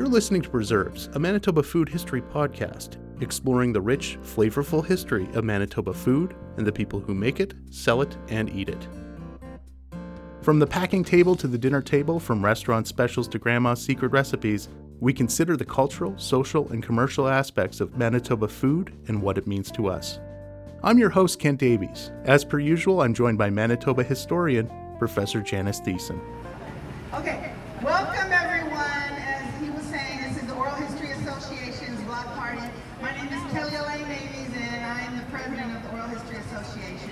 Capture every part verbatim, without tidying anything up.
You're listening to Preserves, a Manitoba food history podcast, exploring the rich, flavorful history of Manitoba food and the people who make it, sell it, and eat it. From the packing table to the dinner table, from restaurant specials to grandma's secret recipes, we consider the cultural, social, and commercial aspects of Manitoba food and what it means to us. I'm your host, Kent Davies. As per usual, I'm joined by Manitoba historian, Professor Janice Thiessen. Okay, welcome everyone. As he was saying, this is the Oral History Association's block party. My name is Kelly Elaine Davies, and I am the president of the Oral History Association.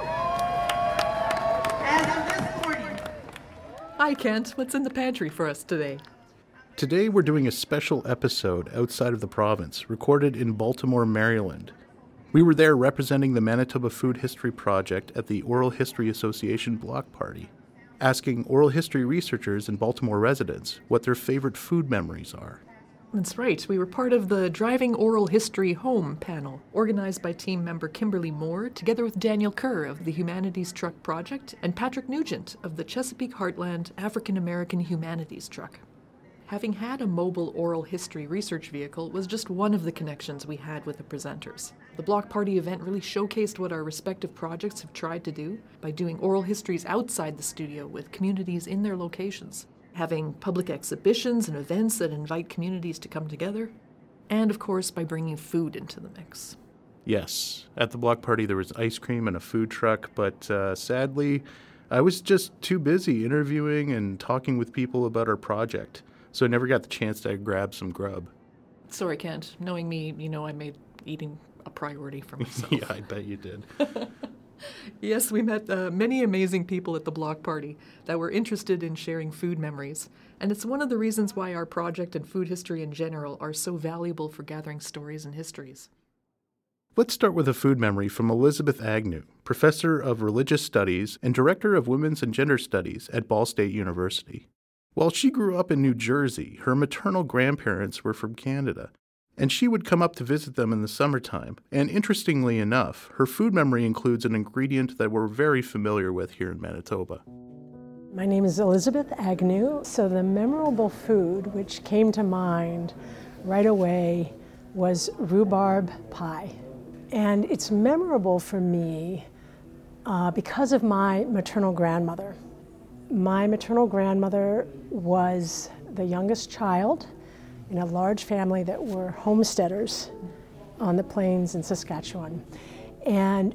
As of this morning. Hi, Kent. What's in the pantry for us today? Today we're doing a special episode outside of the province, recorded in Baltimore, Maryland. We were there representing the Manitoba Food History Project at the Oral History Association block party, asking oral history researchers and Baltimore residents what their favorite food memories are. That's right. We were part of the Driving Oral History Home panel, organized by team member Kimberly Moore, together with Daniel Kerr of the Humanities Truck Project and Patrick Nugent of the Chesapeake Heartland African American Humanities Truck. Having had a mobile oral history research vehicle was just one of the connections we had with the presenters. The block party event really showcased what our respective projects have tried to do by doing oral histories outside the studio with communities in their locations, having public exhibitions and events that invite communities to come together, and of course by bringing food into the mix. Yes, at the block party there was ice cream and a food truck, but uh, sadly I was just too busy interviewing and talking with people about our project. So I never got the chance to grab some grub. Sorry, Kent. Knowing me, you know I made eating a priority for myself. Yeah, I bet you did. Yes, we met uh, many amazing people at the block party that were interested in sharing food memories. And it's one of the reasons why our project and food history in general are so valuable for gathering stories and histories. Let's start with a food memory from Elizabeth Agnew, Professor of Religious Studies and Director of Women's and Gender Studies at Ball State University. While she grew up in New Jersey, her maternal grandparents were from Canada, and she would come up to visit them in the summertime. And interestingly enough, her food memory includes an ingredient that we're very familiar with here in Manitoba. My name is Elizabeth Agnew. So the memorable food which came to mind right away was rhubarb pie. And it's memorable for me uh, because of my maternal grandmother. My maternal grandmother was the youngest child in a large family that were homesteaders on the plains in Saskatchewan. And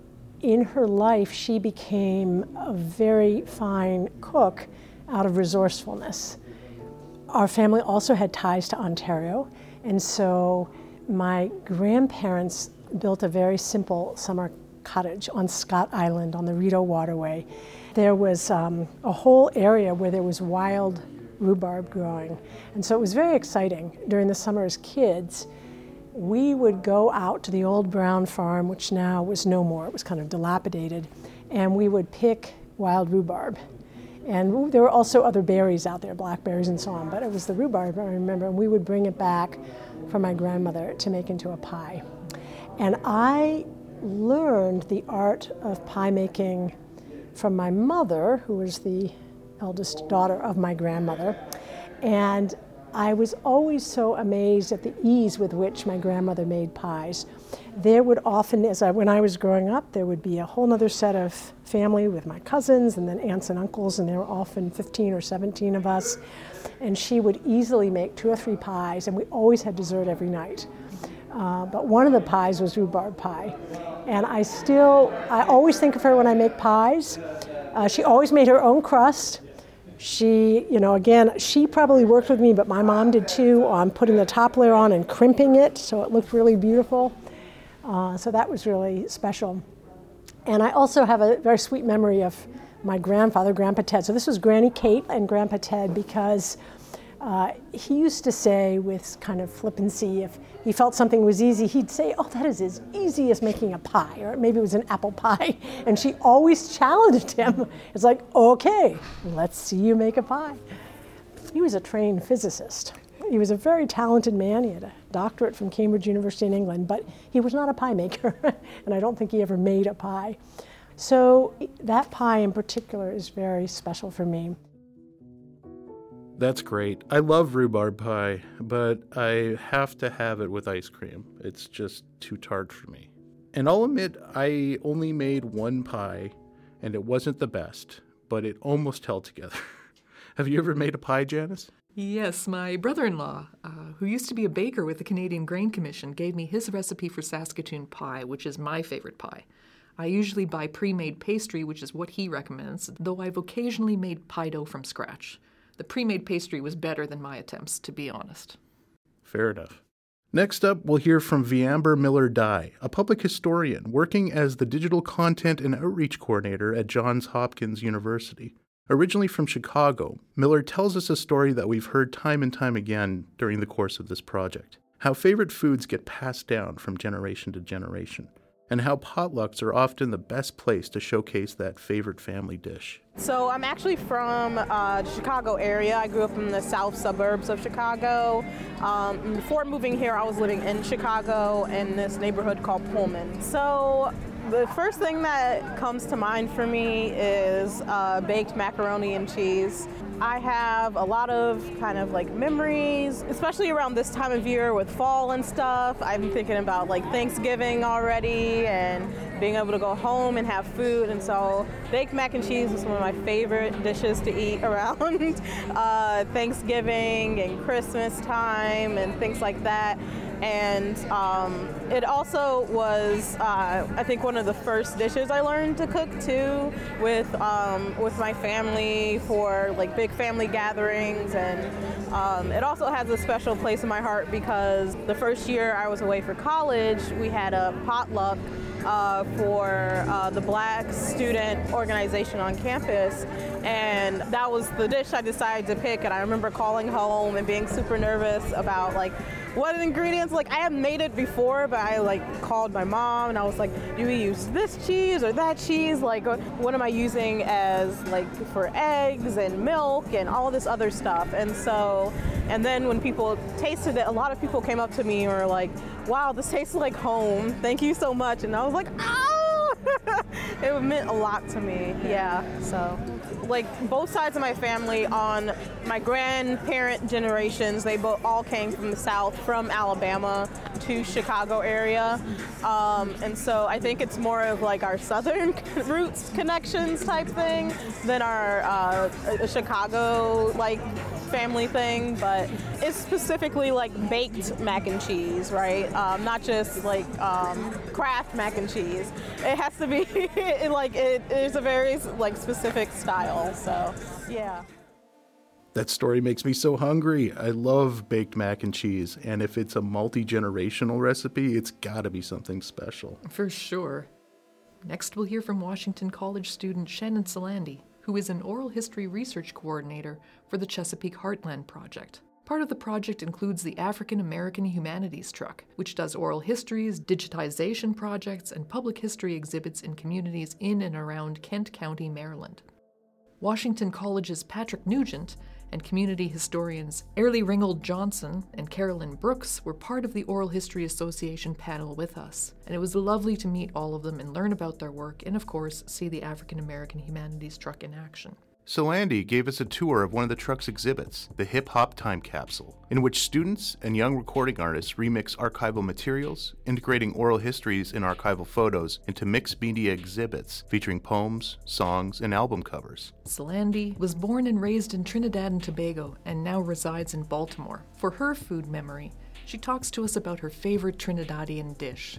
in her life, she became a very fine cook out of resourcefulness. Our family also had ties to Ontario, and so my grandparents built a very simple summer cottage on Scott Island on the Rideau Waterway. There was um, a whole area where there was wild rhubarb growing. And so it was very exciting. During the summer as kids, we would go out to the old Brown farm, which now was no more. It was kind of dilapidated. And we would pick wild rhubarb. And there were also other berries out there, blackberries and so on, but it was the rhubarb, I remember, and we would bring it back for my grandmother to make into a pie. And I learned the art of pie making from my mother, who was the eldest daughter of my grandmother. And I was always so amazed at the ease with which my grandmother made pies. There would often, as I, when I was growing up, there would be a whole other set of family with my cousins and then aunts and uncles, and there were often fifteen or seventeen of us. And she would easily make two or three pies, and we always had dessert every night. Uh, but one of the pies was rhubarb pie. And I still, I always think of her when I make pies. Uh, she always made her own crust. She, you know, again, she probably worked with me, but my mom did too, on putting the top layer on and crimping it so it looked really beautiful. Uh, so that was really special. And I also have a very sweet memory of my grandfather, Grandpa Ted. So this was Granny Kate and Grandpa Ted because uh, he used to say with kind of flippancy, if he felt something was easy, he'd say, oh, that is as easy as making a pie, or maybe it was an apple pie. And she always challenged him. It's like, okay, let's see you make a pie. He was a trained physicist. He was a very talented man. He had a doctorate from Cambridge University in England, but he was not a pie maker. And I don't think he ever made a pie. So that pie in particular is very special for me. That's great. I love rhubarb pie, but I have to have it with ice cream. It's just too tart for me. And I'll admit, I only made one pie, and it wasn't the best, but it almost held together. Have you ever made a pie, Janice? Yes, my brother-in-law, uh, who used to be a baker with the Canadian Grain Commission, gave me his recipe for Saskatoon pie, which is my favorite pie. I usually buy pre-made pastry, which is what he recommends, though I've occasionally made pie dough from scratch. The pre-made pastry was better than my attempts, to be honest. Fair enough. Next up, we'll hear from Viamber Miller-Dye, a public historian working as the Digital Content and Outreach Coordinator at Johns Hopkins University. Originally from Chicago, Miller tells us a story that we've heard time and time again during the course of this project. How favorite foods get passed down from generation to generation, and how potlucks are often the best place to showcase that favorite family dish. So I'm actually from uh, the Chicago area. I grew up in the south suburbs of Chicago. Um, before moving here, I was living in Chicago in this neighborhood called Pullman. So the first thing that comes to mind for me is uh, baked macaroni and cheese. I have a lot of kind of like memories, especially around this time of year with fall and stuff. I'm thinking about like Thanksgiving already and being able to go home and have food. And so baked mac and cheese is one of my favorite dishes to eat around uh, Thanksgiving and Christmas time and things like that. And um, it also was, uh, I think, one of the first dishes I learned to cook too, with um, with my family for like big family gatherings. And um, it also has a special place in my heart because the first year I was away for college, we had a potluck uh, for uh, the Black student organization on campus. And that was the dish I decided to pick. And I remember calling home and being super nervous about like, what ingredients, like I had made it before, but I like called my mom and I was like, do we use this cheese or that cheese? Like, what am I using as like for eggs and milk and all this other stuff? And so, and then when people tasted it, a lot of people came up to me and were like, wow, this tastes like home. Thank you so much. And I was like, oh! It meant a lot to me, yeah, so. Like both sides of my family on my grandparent generations, they both all came from the South, from Alabama to Chicago area. Um, and so I think it's more of like our Southern roots connections type thing than our uh, Chicago like family thing, but it's specifically like baked mac and cheese, right? Um, not just like um, Kraft mac and cheese. It has to be it, like it is a very like specific style. So yeah. That story makes me so hungry. I love baked mac and cheese, and if it's a multi-generational recipe, it's gotta be something special. For sure. Next, we'll hear from Washington College student Shannon Salandi, who is an oral history research coordinator for the Chesapeake Heartland Project. Part of the project includes the African American Humanities Truck, which does oral histories, digitization projects, and public history exhibits in communities in and around Kent County, Maryland. Washington College's Patrick Nugent and community historians Airlie Ringgold Johnson and Carolyn Brooks were part of the Oral History Association panel with us, and it was lovely to meet all of them and learn about their work and, of course, see the African American Humanities Truck in action. Salandi gave us a tour of one of the truck's exhibits, the Hip Hop Time Capsule, in which students and young recording artists remix archival materials, integrating oral histories and archival photos into mixed media exhibits featuring poems, songs, and album covers. Salandi was born and raised in Trinidad and Tobago and now resides in Baltimore. For her food memory, she talks to us about her favorite Trinidadian dish.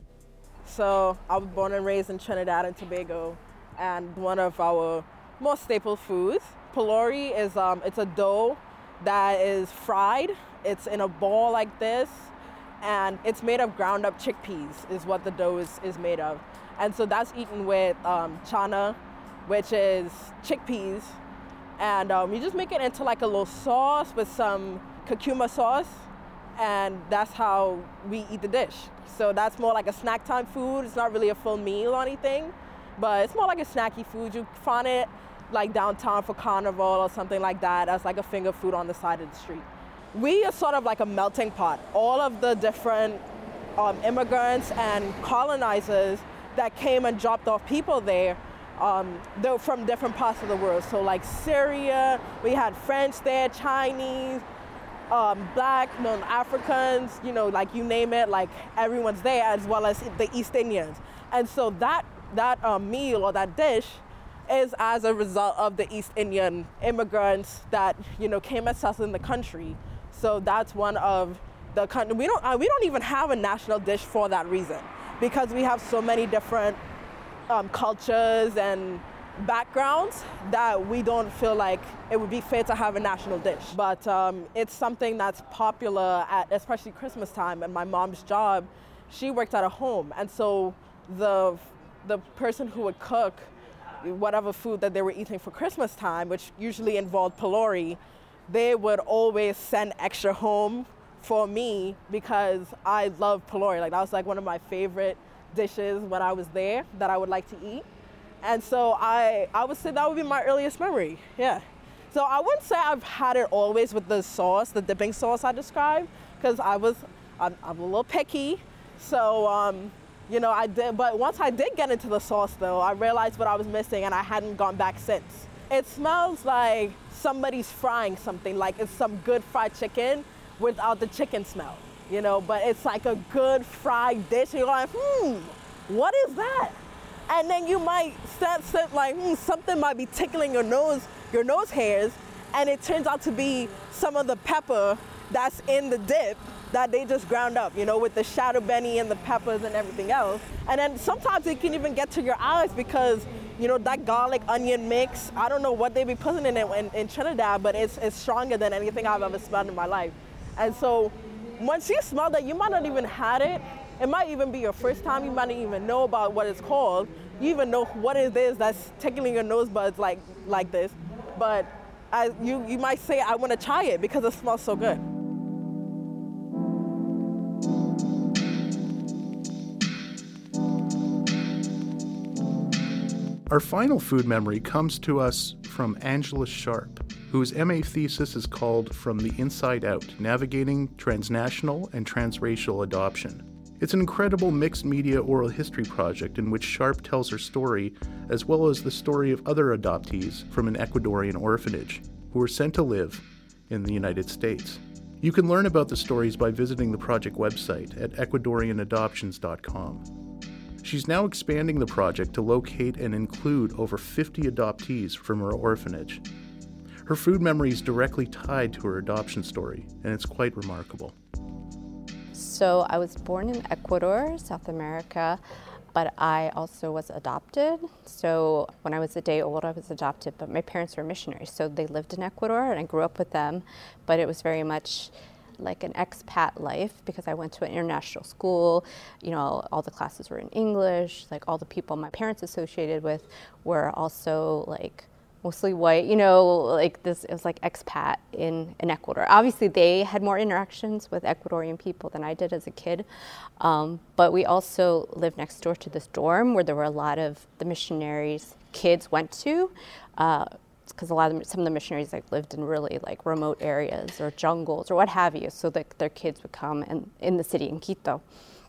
So I was born and raised in Trinidad and Tobago, and one of our most staple foods, pulori, is um, it's a dough that is fried. It's in a ball like this, and it's made of ground up chickpeas is what the dough is, is made of. And so that's eaten with um, chana, which is chickpeas, and um, you just make it into like a little sauce with some curcuma sauce, and that's how we eat the dish. So that's more like a snack time food. It's not really a full meal or anything, but it's more like a snacky food. You find it like downtown for carnival or something like that as like a finger food on the side of the street. We are sort of like a melting pot. All of the different um, immigrants and colonizers that came and dropped off people there um, they're from different parts of the world. So like Syria, we had French there, Chinese, um, Black, you know, Africans, you know, like you name it, like everyone's there, as well as the East Indians. And so that, that um, meal or that dish is as a result of the East Indian immigrants that, you know, came and settled in the country. So that's one of the country. We don't, uh, we don't even have a national dish for that reason, because we have so many different um, cultures and backgrounds that we don't feel like it would be fair to have a national dish. But um, it's something that's popular at especially Christmas time. And my mom's job, she worked at a home. And so the, the person who would cook whatever food that they were eating for Christmas time, which usually involved pylori, they would always send extra home for me because I love pylori. Like that was like one of my favorite dishes when I was there that I would like to eat. And so I, I would say that would be my earliest memory, yeah. So I wouldn't say I've had it always with the sauce, the dipping sauce I described, because I was, I'm, I'm a little picky. So, um, you know, I did, but once I did get into the sauce though, I realized what I was missing and I hadn't gone back since. It smells like somebody's frying something, like it's some good fried chicken without the chicken smell, you know, but it's like a good fried dish. And you're like, hmm, what is that? And then you might set, set like, hmm, something might be tickling your nose, your nose hairs, and it turns out to be some of the pepper that's in the dip that they just ground up, you know, with the shadow benny and the peppers and everything else. And then sometimes it can even get to your eyes because, you know, that garlic onion mix, I don't know what they be putting in it in, in Trinidad, but it's, it's stronger than anything I've ever smelled in my life. And so once you smell that, you might not even had it. It might even be your first time. You might not even know about what it's called. You even know what it is that's tickling your nose buds like like this. But I, you, you might say, I want to try it because it smells so good. Our final food memory comes to us from Angela Sharp, whose M A thesis is called From the Inside Out, Navigating Transnational and Transracial Adoption. It's an incredible mixed media oral history project in which Sharp tells her story, as well as the story of other adoptees from an Ecuadorian orphanage who were sent to live in the United States. You can learn about the stories by visiting the project website at ecuadorian adoptions dot com. She's now expanding the project to locate and include over fifty adoptees from her orphanage. Her food memory is directly tied to her adoption story, and it's quite remarkable. So I was born in Ecuador, South America, but I also was adopted. So when I was a day old, I was adopted, but my parents were missionaries. So they lived in Ecuador and I grew up with them, but it was very much like an expat life because I went to an international school. You know, all the classes were in English, like all the people my parents associated with were also like mostly white, you know, like this, it was like expat in, in Ecuador. Obviously they had more interactions with Ecuadorian people than I did as a kid. Um, but we also lived next door to this dorm where there were a lot of the missionaries' kids went to. Uh, because a lot of them, some of the missionaries like lived in really like remote areas or jungles or what have you, so that their kids would come and in the city in Quito.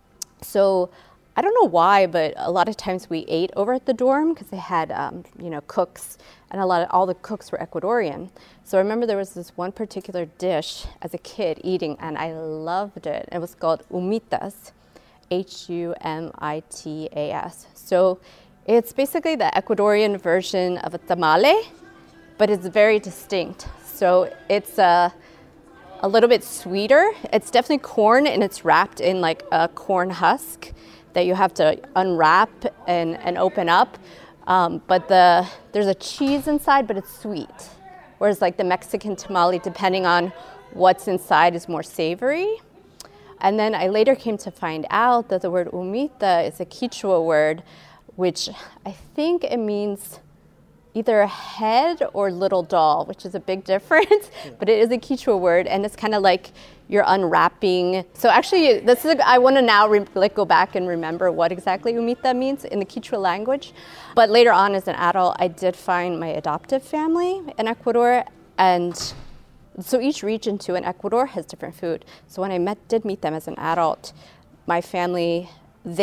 So I don't know why, but a lot of times we ate over at the dorm because they had um, you know, cooks, and a lot of all the cooks were Ecuadorian. So I remember there was this one particular dish as a kid eating, and I loved it. It was called humitas, H U M I T A S. So it's basically the Ecuadorian version of a tamale, but it's very distinct. So it's a, a little bit sweeter. It's definitely corn, and it's wrapped in like a corn husk that you have to unwrap and, and open up. Um, but the there's a cheese inside, but it's sweet. Whereas like the Mexican tamale, depending on what's inside, is more savory. And then I later came to find out that the word humita is a Quechua word, which I think it means either a head or little doll, which is a big difference, yeah. But it is a Quechua word, and it's kind of like you're unwrapping. So actually, this is a, I want to now re, like go back and remember what exactly humita means in the Quechua language. But later on, as an adult, I did find my adoptive family in Ecuador, and so each region too in Ecuador has different food. So when I met, did meet them as an adult, my family, they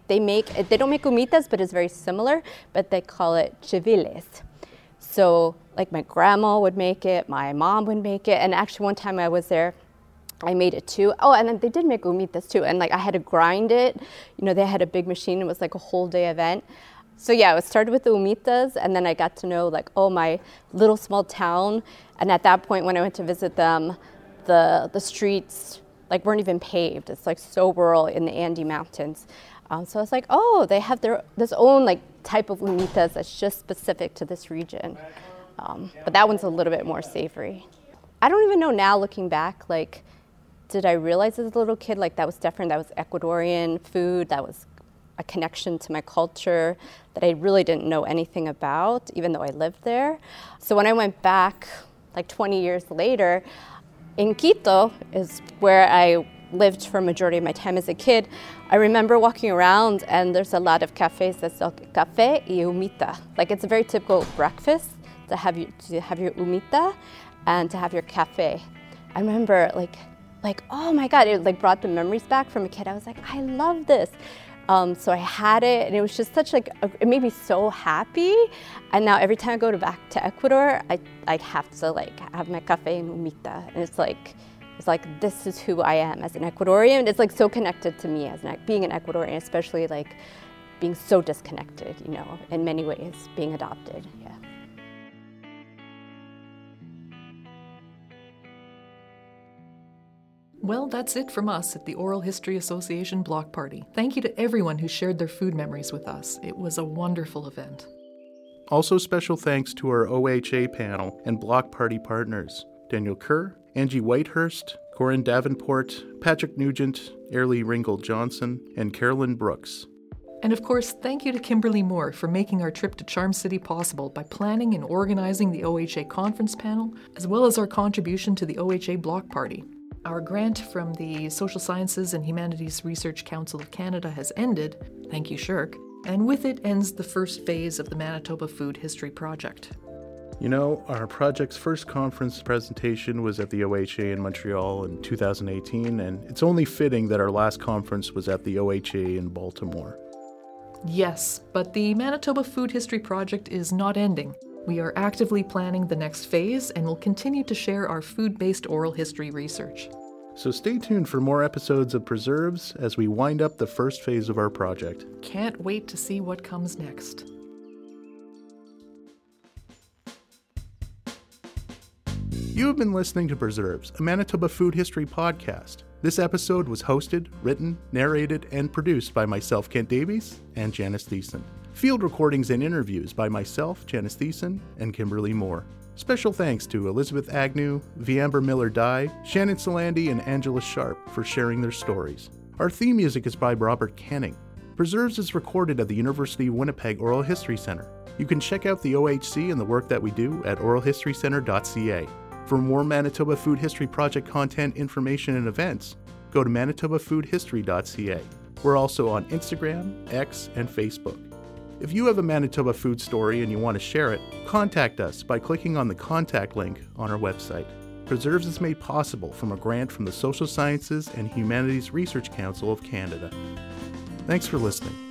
they make, they don't make humitas, but it's very similar, but they call it chiviles. So like my grandma would make it, my mom would make it, and actually one time I was there, I made it too. Oh, and then they did make humitas too, and like I had to grind it. You know, they had a big machine, it was like a whole day event. So yeah, it started with the humitas, and then I got to know like, oh, my little small town, and at that point when I went to visit them, the the streets like weren't even paved. It's like so rural in the Andes Mountains. Um, so I was like, oh, they have their this own like type of humitas that's just specific to this region. Um, but that one's a little bit more savory. I don't even know now, looking back, like, did I realize as a little kid like that was different? That was Ecuadorian food. That was a connection to my culture that I really didn't know anything about, even though I lived there. So when I went back, like twenty years later, in Quito is where I lived for a majority of my time as a kid. I remember walking around and there's a lot of cafes that sell café y humita. Like it's a very typical breakfast to have you to have your humita and to have your café. I remember like like oh my God, it like brought the memories back from a kid. I was like, I love this. Um, so I had it, and it was just such like, a, it made me so happy. And now every time I go to back to Ecuador, I, I have to like have my café and humita. And it's like, it's like, this is who I am as an Ecuadorian. It's like so connected to me as an, being an Ecuadorian, especially like being so disconnected, you know, in many ways, being adopted, yeah. Well, that's it from us at the Oral History Association Block Party. Thank you to everyone who shared their food memories with us. It was a wonderful event. Also special thanks to our O H A panel and Block Party partners, Daniel Kerr, Angie Whitehurst, Corinne Davenport, Patrick Nugent, Airlie Ringgold Johnson, and Carolyn Brooks. And of course, thank you to Kimberly Moore for making our trip to Charm City possible by planning and organizing the O H A conference panel, as well as our contribution to the O H A Block Party. Our grant from the Social Sciences and Humanities Research Council of Canada has ended, thank you, Shirk, and with it ends the first phase of the Manitoba Food History Project. You know, our project's first conference presentation was at the O H A in Montreal in two thousand eighteen, and it's only fitting that our last conference was at the O H A in Baltimore. Yes, but the Manitoba Food History Project is not ending. We are actively planning the next phase and will continue to share our food-based oral history research. So stay tuned for more episodes of Preserves as we wind up the first phase of our project. Can't wait to see what comes next. You have been listening to Preserves, a Manitoba food history podcast. This episode was hosted, written, narrated, and produced by myself, Kent Davies, and Janice Thiessen. Field recordings and interviews by myself, Janice Thiessen, and Kimberly Moore. Special thanks to Elizabeth Agnew, Viamber Miller-Dye, Shannon Solandi, and Angela Sharp for sharing their stories. Our theme music is by Robert Kenning. Preserves is recorded at the University of Winnipeg Oral History Center. You can check out the O H C and the work that we do at oral history center dot c a. For more Manitoba Food History Project content, information, and events, go to manitoba food history dot c a. We're also on Instagram, X, and Facebook. If you have a Manitoba food story and you want to share it, contact us by clicking on the contact link on our website. Preserves is made possible from a grant from the Social Sciences and Humanities Research Council of Canada. Thanks for listening.